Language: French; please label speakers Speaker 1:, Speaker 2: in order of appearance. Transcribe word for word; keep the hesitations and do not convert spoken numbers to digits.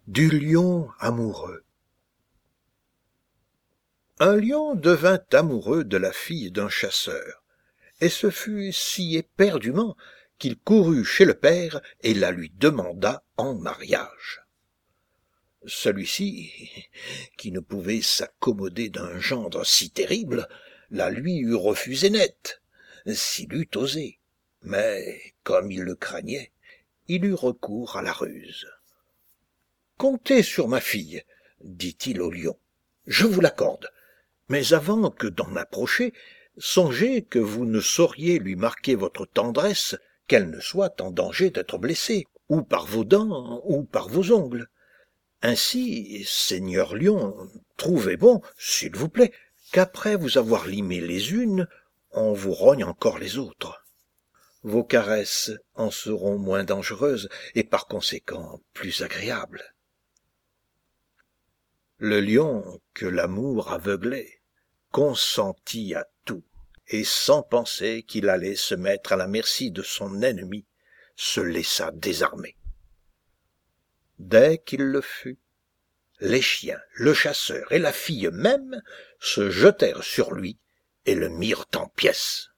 Speaker 1: Du lion amoureux. Un lion devint amoureux de la fille d'un chasseur, et ce fut si éperdument qu'il courut chez le père et la lui demanda en mariage. Celui-ci, qui ne pouvait s'accommoder d'un gendre si terrible, la lui eût refusé net, s'il eût osé, mais, comme il le craignait, il eut recours à la ruse. « Comptez sur ma fille, dit-il au lion, je vous l'accorde, mais avant que d'en approcher, songez que vous ne sauriez lui marquer votre tendresse qu'elle ne soit en danger d'être blessée, ou par vos dents, ou par vos ongles. Ainsi, seigneur lion, trouvez bon, s'il vous plaît, qu'après vous avoir limé les unes, on vous rogne encore les autres. Vos caresses en seront moins dangereuses et par conséquent plus agréables. » Le lion, que l'amour aveuglait, consentit à tout, et sans penser qu'il allait se mettre à la merci de son ennemi, se laissa désarmer. Dès qu'il le fut, les chiens, le chasseur et la fille même se jetèrent sur lui et le mirent en pièces.